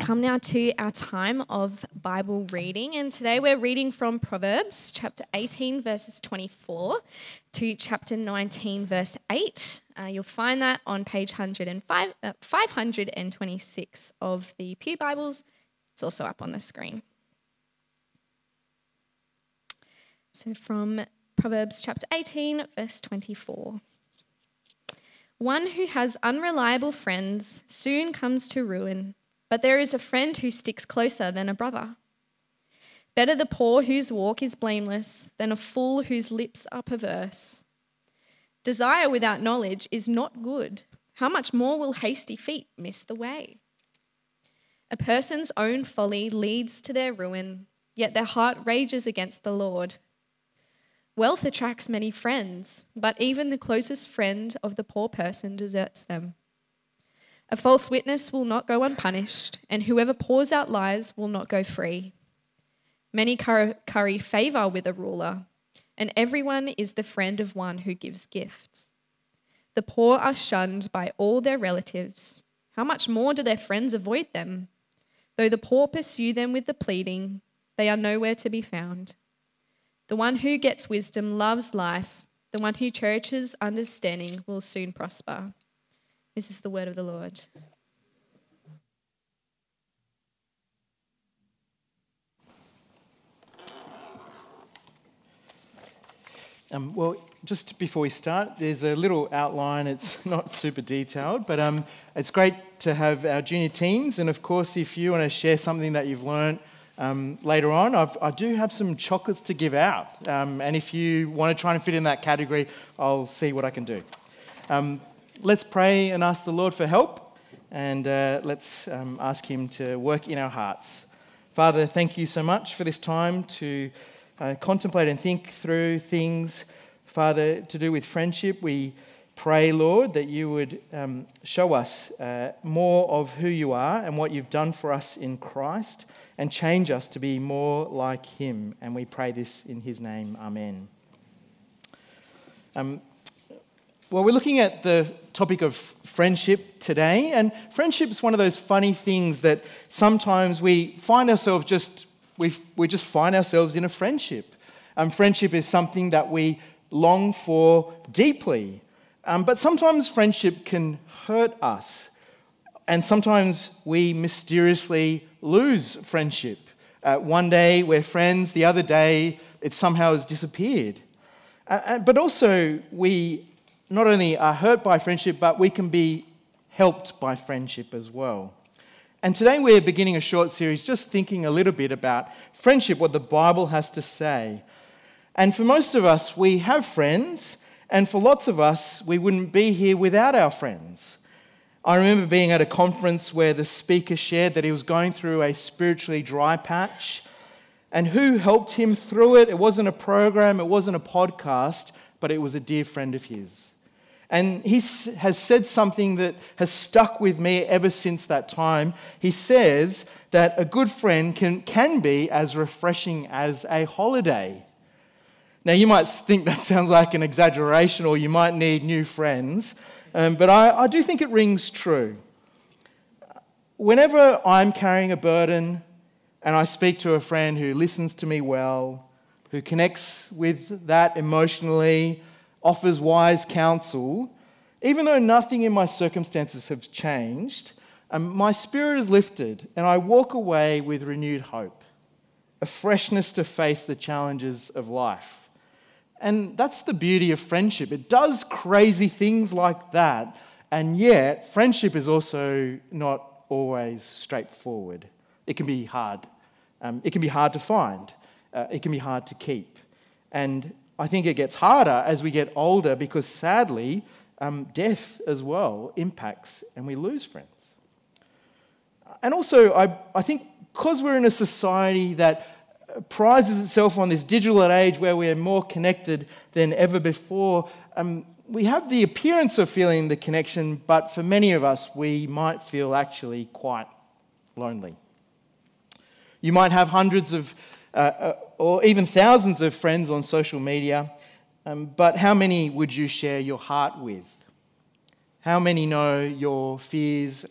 come now to our time of Bible reading, and today we're reading from Proverbs chapter 18 verses 24 to chapter 19 verse 8. You'll find that on page 526 of the Pew Bibles. It's also up on the screen. So from Proverbs chapter 18 verse 24. One who has unreliable friends soon comes to ruin, but there is a friend who sticks closer than a brother. Better the poor whose walk is blameless than a fool whose lips are perverse. Desire without knowledge is not good. How much more will hasty feet miss the way? A person's own folly leads to their ruin, yet their heart rages against the Lord. Wealth attracts many friends, but even the closest friend of the poor person deserts them. A false witness will not go unpunished, and whoever pours out lies will not go free. Many curry favour with a ruler, and everyone is the friend of one who gives gifts. The poor are shunned by all their relatives. How much more do their friends avoid them? Though the poor pursue them with the pleading, they are nowhere to be found. The one who gets wisdom loves life. The one who cherishes understanding will soon prosper. This is the word of the Lord. Well, just before we start, there's a little outline. It's not super detailed, but it's great to have our junior teens. And of course, if you want to share something that you've learned later on, I do have some chocolates to give out. And if you want to try and fit in that category, I'll see what I can do. Let's pray and ask the Lord for help, and let's ask him to work in our hearts. Father, thank you so much for this time to contemplate and think through things, Father, to do with friendship. We pray, Lord, that you would show us more of who you are and what you've done for us in Christ, and change us to be more like him. And we pray this in his name. Amen. Well, we're looking at the topic of friendship today, and friendship is one of those funny things that sometimes we find ourselves we just find ourselves in a friendship. Friendship is something that we long for deeply, but sometimes friendship can hurt us, and sometimes we mysteriously lose friendship. One day we're friends, the other day it somehow has disappeared. But also we not only are hurt by friendship, but we can be helped by friendship as well. And today we're beginning a short series just thinking a little bit about friendship, what the Bible has to say. And for most of us, we have friends, and for lots of us, we wouldn't be here without our friends. I remember being at a conference where the speaker shared that he was going through a spiritually dry patch, and who helped him through it? It wasn't a program, it wasn't a podcast, but it was a dear friend of his. And he has said something that has stuck with me ever since that time. He says that a good friend can be as refreshing as a holiday. Now, you might think that sounds like an exaggeration, or you might need new friends, but I do think it rings true. Whenever I'm carrying a burden and I speak to a friend who listens to me well, who connects with that emotionally, offers wise counsel, even though nothing in my circumstances has changed, my spirit is lifted and I walk away with renewed hope, a freshness to face the challenges of life. And that's the beauty of friendship. It does crazy things like that, and yet friendship is also not always straightforward. It can be hard. It can be hard to find. It can be hard to keep. And I think it gets harder as we get older because, sadly, death as well impacts and we lose friends. And also, I think because we're in a society that prizes itself on this digital age where we are more connected than ever before, we have the appearance of feeling the connection, but for many of us, we might feel actually quite lonely. You might have hundreds of or even thousands of friends on social media, but how many would you share your heart with? How many know your fears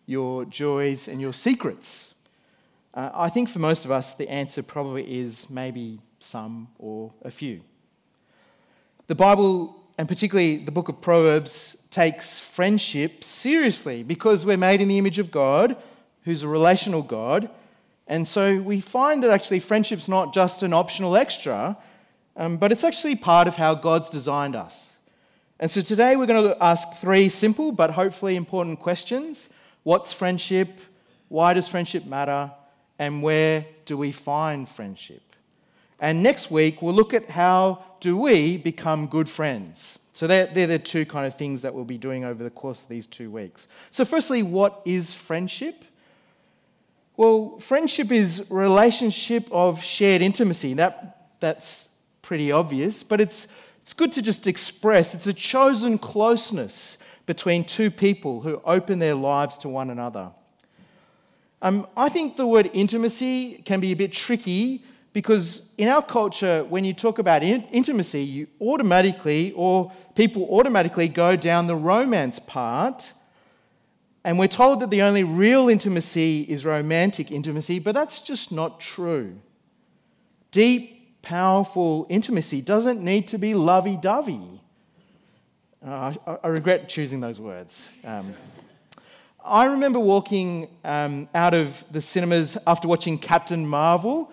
your joys, and your secrets? I think for most of us, the answer probably is maybe some or a few. The Bible, and particularly the book of Proverbs, takes friendship seriously because we're made in the image of God, who's a relational God. And so we find that actually friendship's not just an optional extra, but it's actually part of how God's designed us. And so today we're going to ask 3 simple but hopefully important questions. What's friendship? Why does friendship matter? And where do we find friendship? And next week we'll look at how do we become good friends. So they're the 2 kind of things that we'll be doing over the course of these 2 weeks. So firstly, what is friendship? Well, friendship is a relationship of shared intimacy. That's pretty obvious, but it's good to just express. It's a chosen closeness between 2 people who open their lives to one another. I think the word intimacy can be a bit tricky because in our culture, when you talk about intimacy, people automatically go down the romance part. And we're told that the only real intimacy is romantic intimacy, but that's just not true. Deep, powerful intimacy doesn't need to be lovey-dovey. I regret choosing those words. I remember walking out of the cinemas after watching Captain Marvel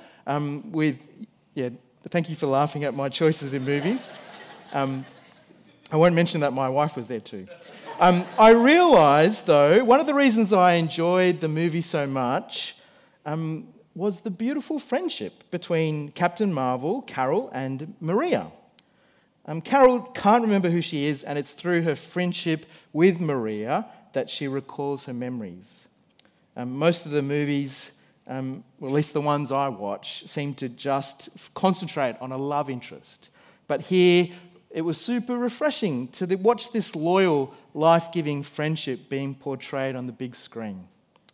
thank you for laughing at my choices in movies. I won't mention that my wife was there too. I realised, though, one of the reasons I enjoyed the movie so much was the beautiful friendship between Captain Marvel, Carol, and Maria. Carol can't remember who she is, and it's through her friendship with Maria that she recalls her memories. Most of the movies, or at least the ones I watch, seem to just concentrate on a love interest. But here, it was super refreshing to watch this loyal, life-giving friendship being portrayed on the big screen.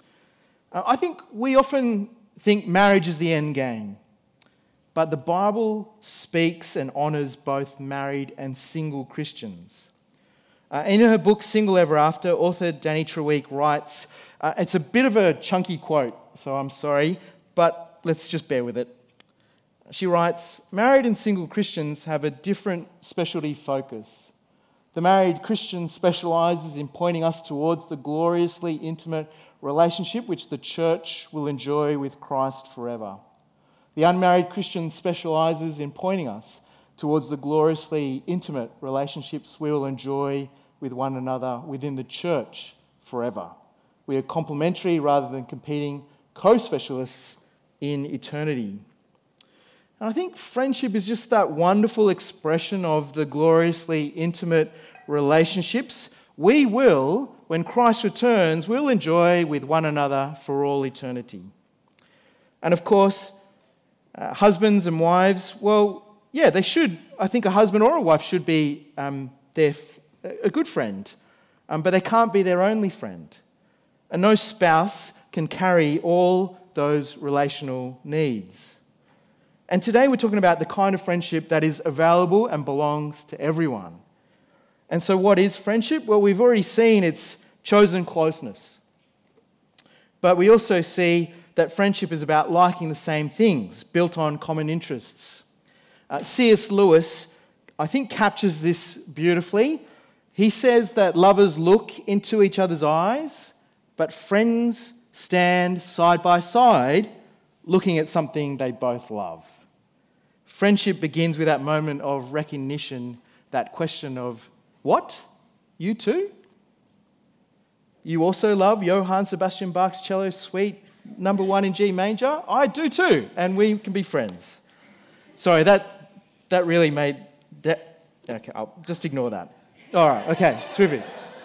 I think we often think marriage is the end game, but the Bible speaks and honours both married and single Christians. In her book, Single Ever After, author Danny Treweek writes, it's a bit of a chunky quote, so I'm sorry, but let's just bear with it. She writes, married and single Christians have a different specialty focus. The married Christian specialises in pointing us towards the gloriously intimate relationship which the church will enjoy with Christ forever. The unmarried Christian specialises in pointing us towards the gloriously intimate relationships we will enjoy with one another within the church forever. We are complementary rather than competing co-specialists in eternity. And I think friendship is just that wonderful expression of the gloriously intimate relationships we will, when Christ returns, we'll enjoy with one another for all eternity. And of course, husbands and wives, they should. I think a husband or a wife should be a good friend, but they can't be their only friend. And no spouse can carry all those relational needs. And today we're talking about the kind of friendship that is available and belongs to everyone. And so what is friendship? Well, we've already seen its chosen closeness. But we also see that friendship is about liking the same things, built on common interests. C.S. Lewis, I think, captures this beautifully. He says that lovers look into each other's eyes, but friends stand side by side looking at something they both love. Friendship begins with that moment of recognition, that question of, what? You too? You also love Johann Sebastian Bach's cello suite number 1 in G major? I do too, and we can be friends. Sorry, that really made that. Okay, I'll just ignore that. All right, okay, terrific.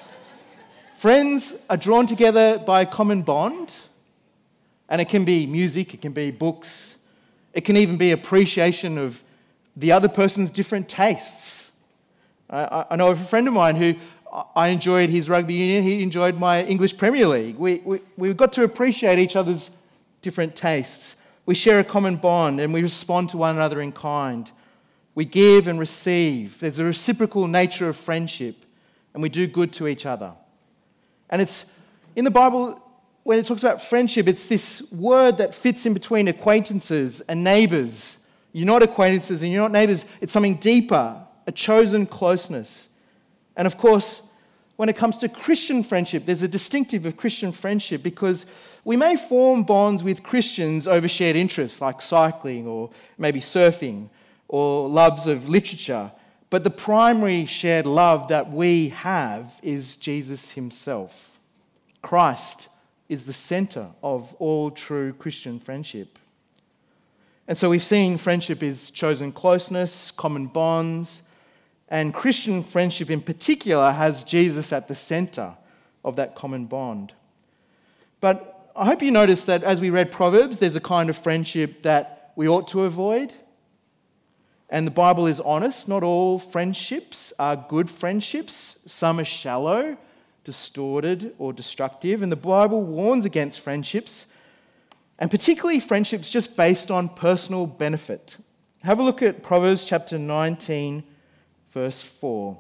Friends are drawn together by a common bond, and it can be music, it can be books, it can even be appreciation of the other person's different tastes. I know of a friend of mine who I enjoyed his rugby union, he enjoyed my English Premier League. We've got to appreciate each other's different tastes. We share a common bond and we respond to one another in kind. We give and receive. There's a reciprocal nature of friendship and we do good to each other. And it's In the Bible, when it talks about friendship, it's this word that fits in between acquaintances and neighbours. You're not acquaintances and you're not neighbours. It's something deeper, a chosen closeness. And of course, when it comes to Christian friendship, there's a distinctive of Christian friendship because we may form bonds with Christians over shared interests like cycling or maybe surfing or loves of literature. But the primary shared love that we have is Jesus himself. Christ is the centre of all true Christian friendship. And so we've seen friendship is chosen closeness, common bonds, and Christian friendship in particular has Jesus at the centre of that common bond. But I hope you noticed that as we read Proverbs, there's a kind of friendship that we ought to avoid. And the Bible is honest. Not all friendships are good friendships. Some are shallow, distorted, or destructive. And the Bible warns against friendships, and particularly friendships just based on personal benefit. Have a look at Proverbs chapter 19, verse 4.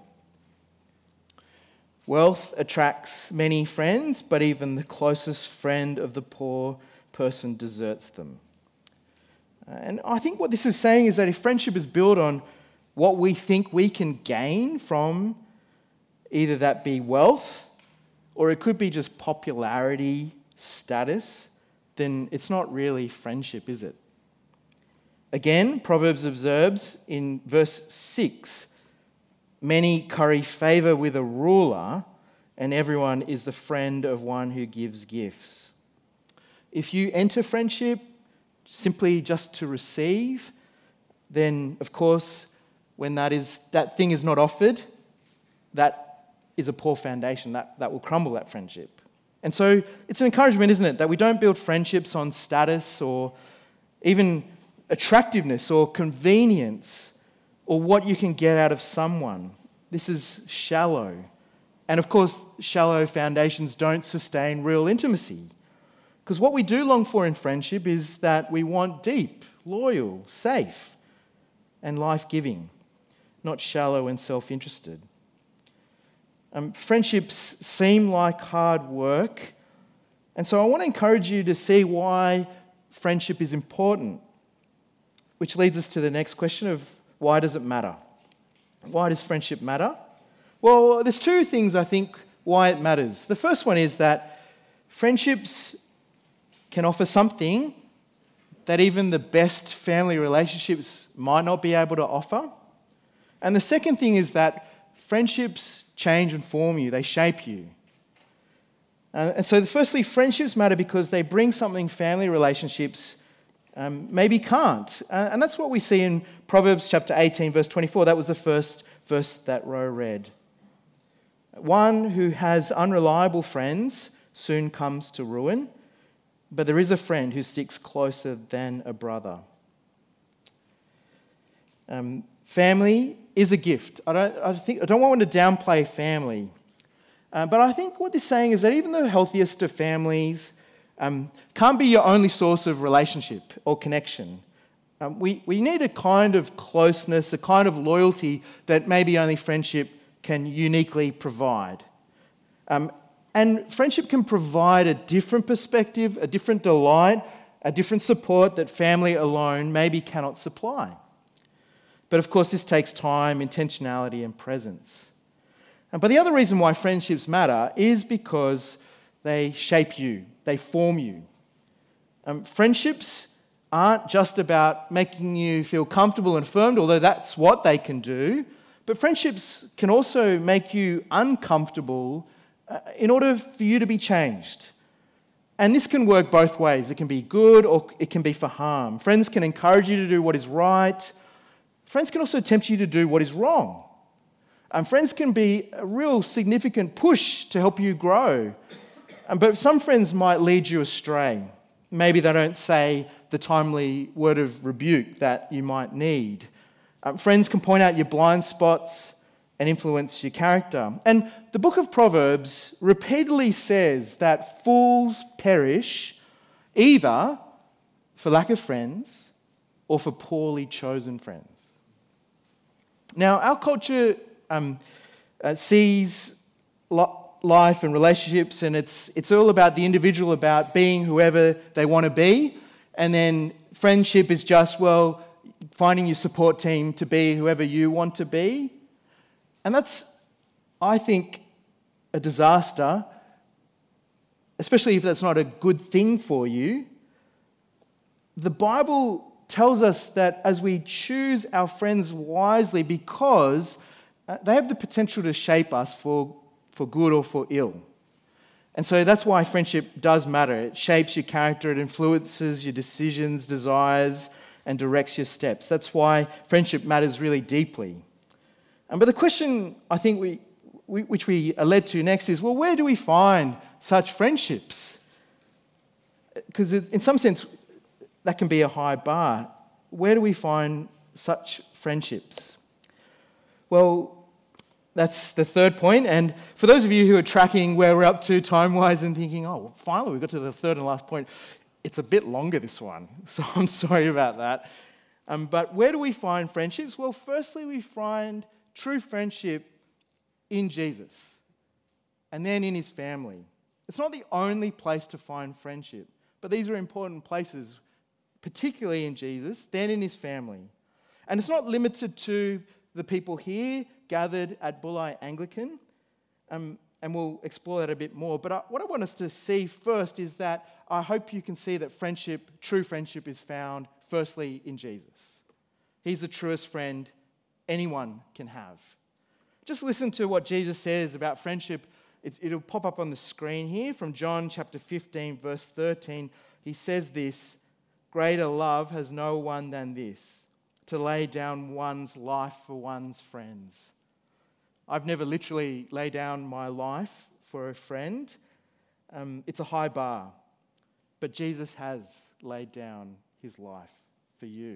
Wealth attracts many friends, but even the closest friend of the poor person deserts them. And I think what this is saying is that if friendship is built on what we think we can gain from either that be wealth or it could be just popularity, status, then it's not really friendship, is it? Again, Proverbs observes in verse 6, many curry favour with a ruler, and everyone is the friend of one who gives gifts. If you enter friendship simply just to receive, then of course, when that thing is not offered, that is a poor foundation. That will crumble that friendship. And so it's an encouragement, isn't it, that we don't build friendships on status or even attractiveness or convenience or what you can get out of someone. This is shallow. And of course, shallow foundations don't sustain real intimacy. Because what we do long for in friendship is that we want deep, loyal, safe, and life-giving, not shallow and self-interested. Friendships seem like hard work, and so I want to encourage you to see why friendship is important, which leads us to the next question of why does it matter? Why does friendship matter? Well, there's two things I think why it matters. The first one is that friendships can offer something that even the best family relationships might not be able to offer. And the second thing is that friendships change and form you, they shape you. And so firstly, friendships matter because they bring something family relationships maybe can't. And that's what we see in Proverbs chapter 18, verse 24. That was the first verse that Ro read. One who has unreliable friends soon comes to ruin, but there is a friend who sticks closer than a brother. Family is a gift. I don't want to downplay family, but I think what this is saying is that even the healthiest of families can't be your only source of relationship or connection. We need a kind of closeness, a kind of loyalty that maybe only friendship can uniquely provide. And friendship can provide a different perspective, a different delight, a different support that family alone maybe cannot supply. But of course, this takes time, intentionality, and presence. But the other reason why friendships matter is because they shape you, they form you. Friendships aren't just about making you feel comfortable and affirmed, although that's what they can do, but friendships can also make you uncomfortable in order for you to be changed. And this can work both ways. It can be good or it can be for harm. Friends can encourage you to do what is right. Friends can also tempt you to do what is wrong. Friends can be a real significant push to help you grow. But some friends might lead you astray. Maybe they don't say the timely word of rebuke that you might need. Friends can point out your blind spots and influence your character. And the book of Proverbs repeatedly says that fools perish either for lack of friends or for poorly chosen friends. Now, our culture sees life and relationships, and it's all about the individual, about being whoever they want to be. And then friendship is just, well, finding your support team to be whoever you want to be. And that's, I think, a disaster, especially if that's not a good thing for you. The Bible tells us that as we choose our friends wisely, because they have the potential to shape us for good or for ill. And so that's why friendship does matter. It shapes your character, it influences your decisions, desires, and directs your steps. That's why friendship matters really deeply. But the question I think which we are led to next is, well, where do we find such friendships? Because in some sense, that can be a high bar. Where do we find such friendships? Well, that's the third point. And for those of you who are tracking where we're up to time-wise and thinking, oh, well, finally we got to the third and last point, it's a bit longer, this one. So I'm sorry about that. But where do we find friendships? Well, firstly, we find true friendship in Jesus and then in his family. It's not the only place to find friendship, but these are important places, particularly in Jesus, then in his family. And it's not limited to the people here gathered at Bulli Anglican, and we'll explore that a bit more. But what I want us to see first is that I hope you can see that friendship, true friendship, is found firstly in Jesus. He's the truest friend anyone can have. Just listen to what Jesus says about friendship. It'll pop up on the screen here from John chapter 15, verse 13. He says this, "Greater love has no one than this, to lay down one's life for one's friends." I've never literally laid down my life for a friend. It's a high bar. But Jesus has laid down his life for you.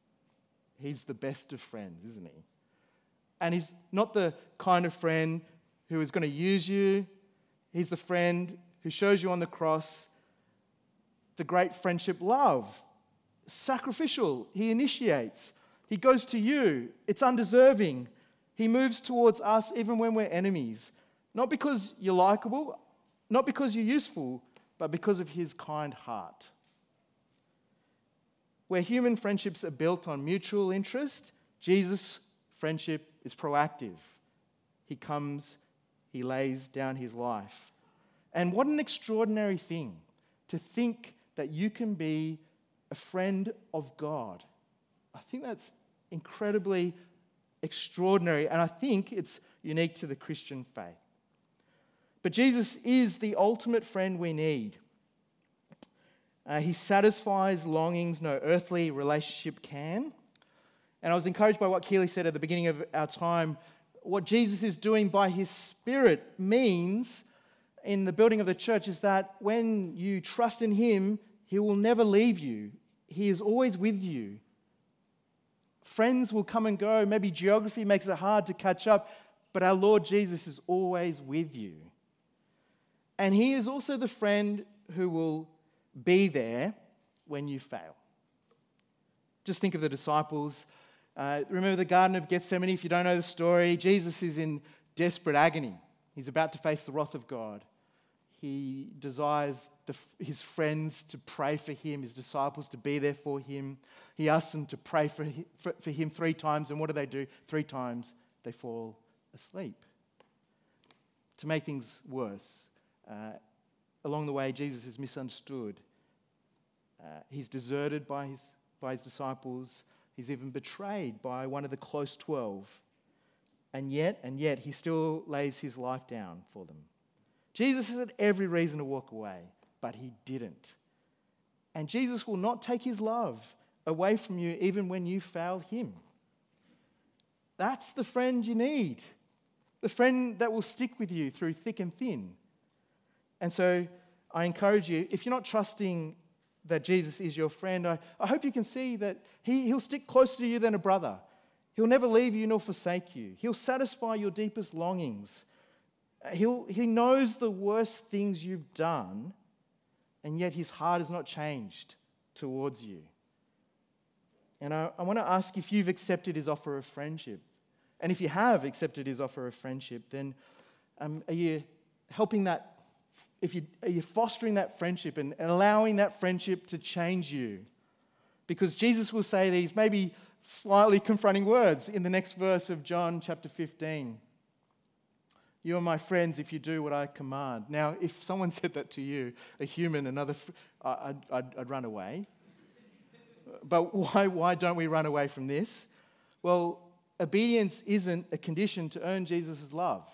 He's the best of friends, isn't he? And he's not the kind of friend who is going to use you. He's the friend who shows you on the cross the great friendship love. Sacrificial. He initiates. He goes to you. It's undeserving. He moves towards us even when we're enemies. Not because you're likable, not because you're useful, but because of his kind heart. Where human friendships are built on mutual interest, Jesus' friendship is proactive. He comes, he lays down his life. And what an extraordinary thing to think that you can be a friend of God. I think that's incredibly extraordinary, and I think it's unique to the Christian faith. But Jesus is the ultimate friend we need. He satisfies longings no earthly relationship can. And I was encouraged by what Keely said at the beginning of our time. What Jesus is doing by his Spirit means in the building of the church is that when you trust in him, he will never leave you. He is always with you. Friends will come and go. Maybe geography makes it hard to catch up, but our Lord Jesus is always with you. And he is also the friend who will be there when you fail. Just think of the disciples. Remember the Garden of Gethsemane? If you don't know the story, Jesus is in desperate agony. He's about to face the wrath of God. He desires his friends to pray for him, his disciples to be there for him. He asks them to pray for him 3 times, and what do? 3 times they fall asleep. To make things worse, along the way, Jesus is misunderstood. He's deserted by his disciples. He's even betrayed by one of the close 12. And yet, he still lays his life down for them. Jesus had every reason to walk away, but he didn't. And Jesus will not take his love away from you even when you fail him. That's the friend you need. The friend that will stick with you through thick and thin. And so I encourage you, if you're not trusting that Jesus is your friend, I hope you can see that he'll stick closer to you than a brother. He'll never leave you nor forsake you. He'll satisfy your deepest longings. He knows the worst things you've done, and yet his heart has not changed towards you. And I want to ask if you've accepted his offer of friendship. And if you have accepted his offer of friendship, then are you helping that, are you fostering that friendship and allowing that friendship to change you? Because Jesus will say these maybe slightly confronting words in the next verse of John chapter 15. You are my friends if you do what I command. Now, if someone said that to you, a human, I'd run away. But why don't we run away from this? Well, obedience isn't a condition to earn Jesus' love.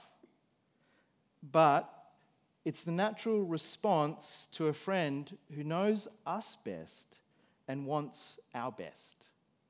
But it's the natural response to a friend who knows us best and wants our best.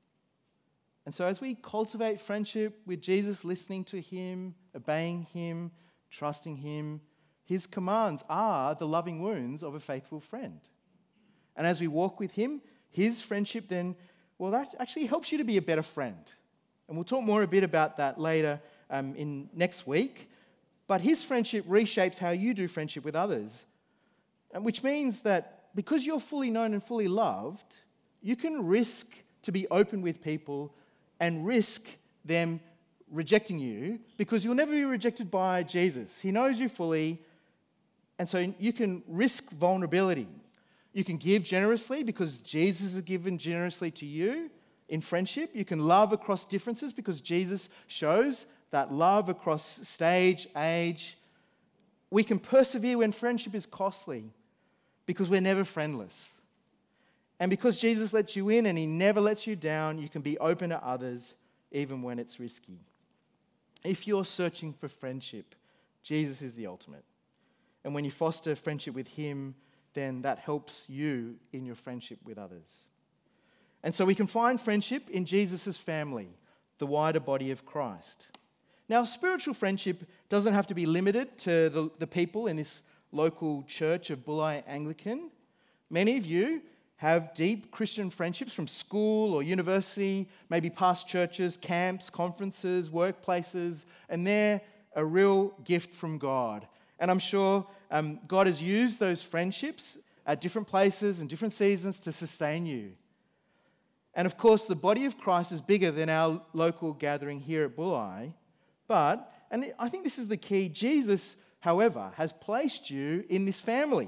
And so as we cultivate friendship with Jesus, listening to him, obeying him, trusting him, his commands are the loving wounds of a faithful friend. And as we walk with him, his friendship then, well, that actually helps you to be a better friend. And we'll talk more a bit about that later in next week. But his friendship reshapes how you do friendship with others. And which means that because you're fully known and fully loved, you can risk to be open with people and risk them rejecting you because you'll never be rejected by Jesus. He knows you fully, and so you can risk vulnerability. You can give generously because Jesus has given generously to you in friendship. You can love across differences because Jesus shows that love across stage, age. We can persevere when friendship is costly because we're never friendless. And because Jesus lets you in and he never lets you down, you can be open to others even when it's risky. If you're searching for friendship, Jesus is the ultimate. And when you foster friendship with him, then that helps you in your friendship with others. And so we can find friendship in Jesus' family, the wider body of Christ. Now, spiritual friendship doesn't have to be limited to the people in this local church of Bulli Anglican. Many of you have deep Christian friendships from school or university, maybe past churches, camps, conferences, workplaces, and they're a real gift from God. And I'm sure God has used those friendships at different places and different seasons to sustain you. And of course, the body of Christ is bigger than our local gathering here at Bulli. But, and I think this is the key, Jesus, however, has placed you in this family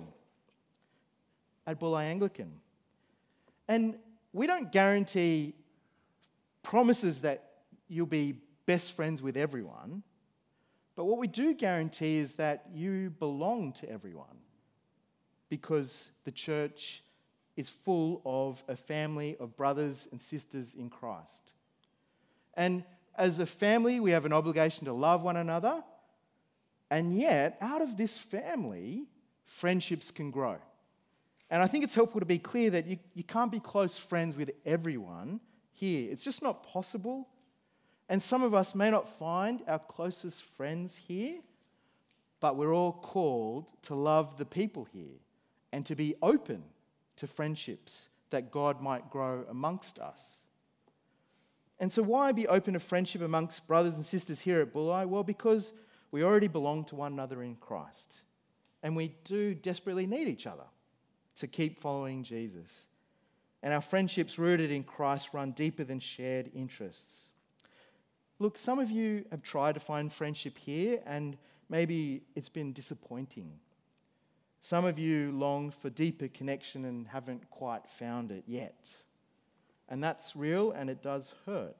at Bulli Anglican. And we don't guarantee promises that you'll be best friends with everyone, but what we do guarantee is that you belong to everyone because the church is full of a family of brothers and sisters in Christ. And as a family, we have an obligation to love one another, and yet, out of this family, friendships can grow. And I think it's helpful to be clear that you can't be close friends with everyone here. It's just not possible. And some of us may not find our closest friends here, but we're all called to love the people here and to be open to friendships that God might grow amongst us. And so why be open to friendship amongst brothers and sisters here at Bulli? Well, because we already belong to one another in Christ. And we do desperately need each other to keep following Jesus. And our friendships rooted in Christ run deeper than shared interests. Look, some of you have tried to find friendship here and maybe it's been disappointing. Some of you long for deeper connection and haven't quite found it yet. And that's real and it does hurt.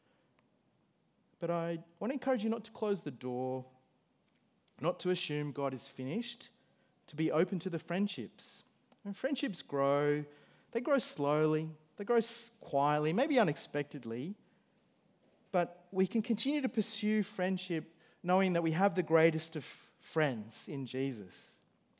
But I want to encourage you not to close the door, not to assume God is finished, to be open to the friendships. And friendships grow, they grow slowly, they grow quietly, maybe unexpectedly, but we can continue to pursue friendship knowing that we have the greatest of friends in Jesus.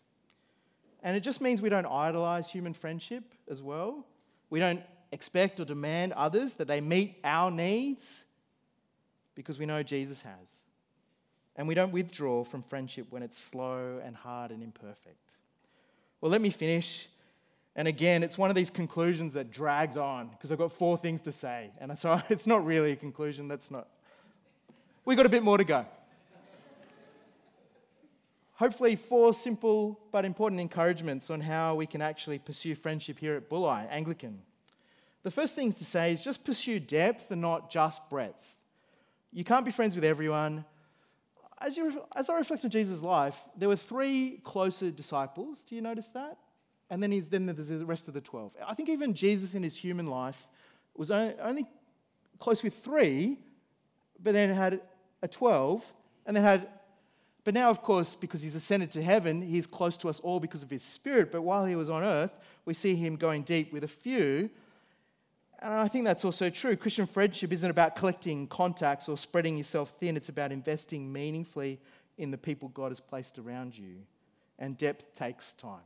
And it just means we don't idolize human friendship as well. We don't expect or demand others that they meet our needs because we know Jesus has. And we don't withdraw from friendship when it's slow and hard and imperfect. Well, let me finish. And again, it's one of these conclusions that drags on because I've got 4 things to say. And so it's not really a conclusion. We've got a bit more to go. Hopefully 4 simple but important encouragements on how we can actually pursue friendship here at Bulli Anglican. The first thing to say is just pursue depth and not just breadth. You can't be friends with everyone. as I reflect on Jesus' life, there were 3 closer disciples. Do you notice that? And then there's the rest of the 12. I think even Jesus in his human life was only close with 3, but then had a 12, and then but now, of course, because he's ascended to heaven, he's close to us all because of his Spirit. But while he was on earth, we see him going deep with a few. And I think that's also true. Christian friendship isn't about collecting contacts or spreading yourself thin. It's about investing meaningfully in the people God has placed around you. And depth takes time.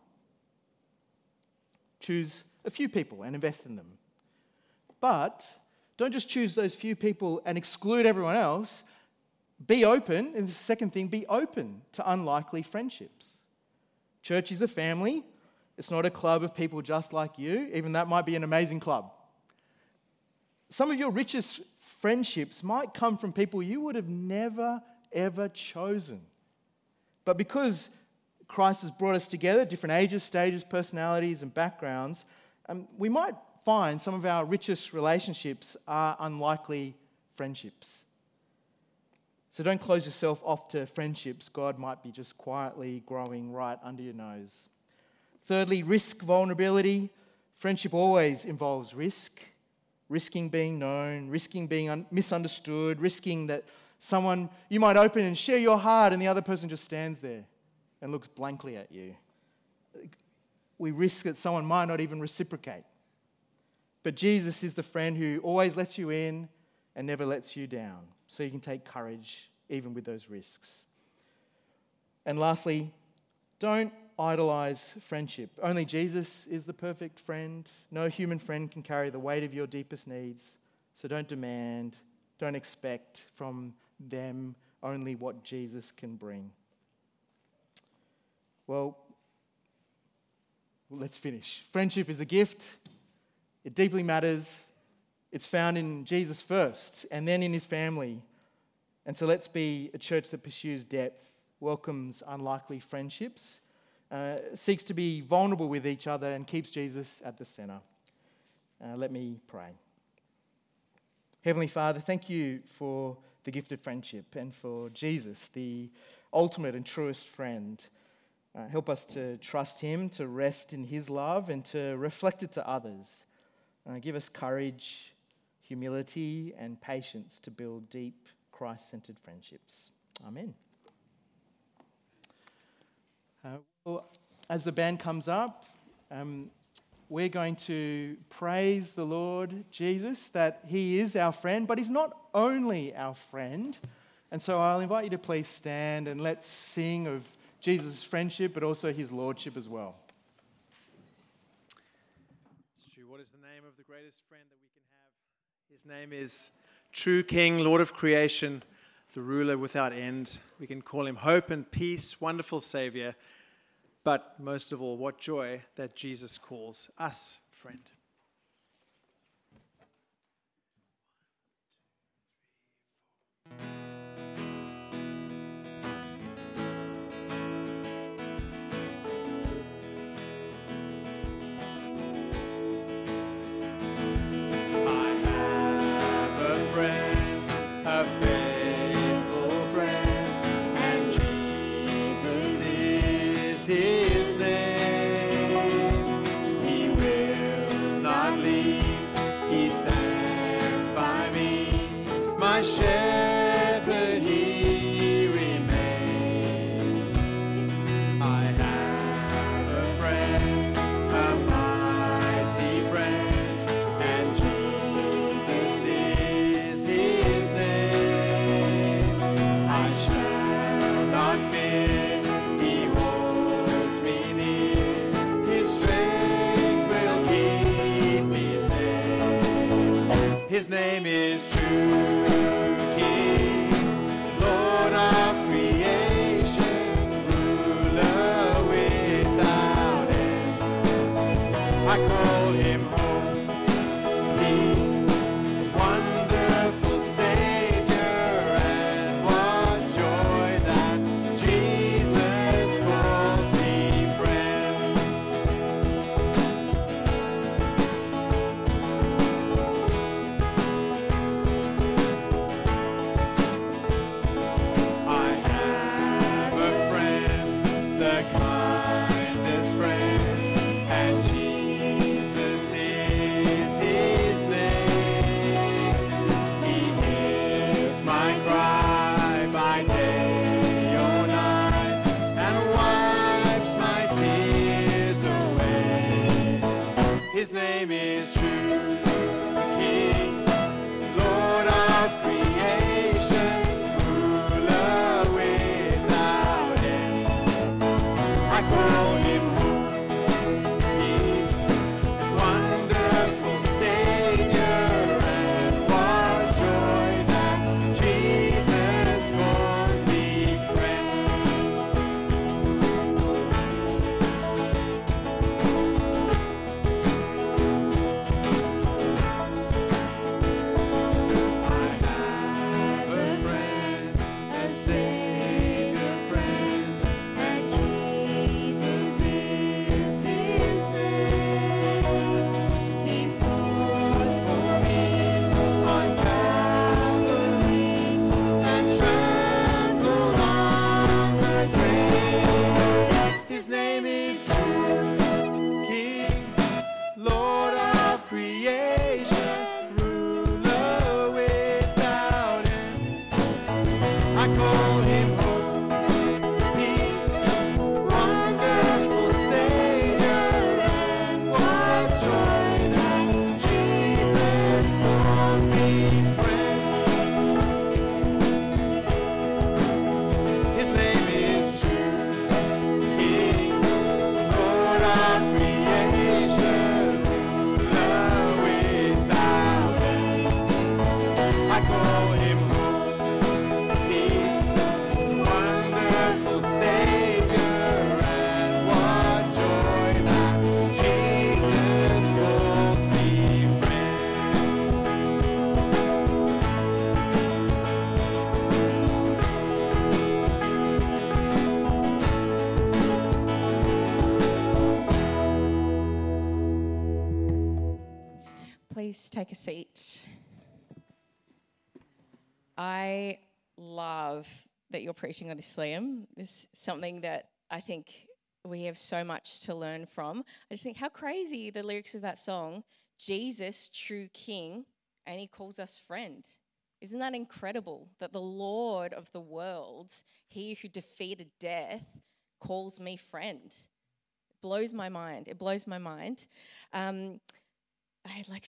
Choose a few people and invest in them. But don't just choose those few people and exclude everyone else. Be open, and the second thing, be open to unlikely friendships. Church is a family. It's not a club of people just like you. Even that might be an amazing club. Some of your richest friendships might come from people you would have never, ever chosen. But because Christ has brought us together, different ages, stages, personalities, and backgrounds, we might find some of our richest relationships are unlikely friendships. So don't close yourself off to friendships God might be just quietly growing right under your nose. Thirdly, risk vulnerability. Friendship always involves risk. Risking being known, risking being misunderstood, risking that you might open and share your heart and the other person just stands there and looks blankly at you. We risk that someone might not even reciprocate. But Jesus is the friend who always lets you in and never lets you down. So you can take courage even with those risks. And lastly, don't idolize friendship. Only Jesus is the perfect friend. No human friend can carry the weight of your deepest needs. So don't demand, don't expect from them only what Jesus can bring. Well, let's finish. Friendship is a gift. It deeply matters. It's found in Jesus first and then in his family. And so let's be a church that pursues depth, welcomes unlikely friendships, seeks to be vulnerable with each other and keeps Jesus at the center. Let me pray. Heavenly Father, thank you for the gift of friendship and for Jesus, the ultimate and truest friend. Help us to trust him, to rest in his love and to reflect it to others. Give us courage, humility and patience to build deep, Christ-centered friendships. Amen. Well, as the band comes up, we're going to praise the Lord Jesus that he is our friend, but he's not only our friend. And so I'll invite you to please stand and let's sing of Jesus' friendship, but also his lordship as well. It's true. What is the name of the greatest friend that we can have? His name is True King, Lord of creation, the ruler without end. We can call him hope and peace, wonderful Savior. But most of all, what joy that Jesus calls us friend. His name, he will not leave, he stands by me, my shepherd he remains. I have a friend, a mighty friend, and Jesus is his name. I shall not fear. His name is True King, Lord of creation, ruler without end. I call him home, peace, wonderful Savior, and what joy that Jesus calls me friend. I have His name is true King, Lord of creation, ruler without end. I call him hope, peace, wonderful Savior, and what joy that Jesus calls me friend. I have a friend, a Savior friend, and Jesus is his name. He fought for me on Calvary and trampled on the grave. His name is true King, Lord of creation, ruler without end. I call him hope, peace, wonderful Savior, and what joy that Jesus calls me friend. His name is true King, Lord of creation, ruler without end. I call him hope, peace, wonderful Savior, and what joy that Jesus calls me friend. Please take a seat. I love that you're preaching on this, Liam. This is something that I think we have so much to learn from. I just think how crazy the lyrics of that song, Jesus, true King, and he calls us friend. Isn't that incredible that the Lord of the world, he who defeated death, calls me friend? It blows my mind. It blows my mind. I like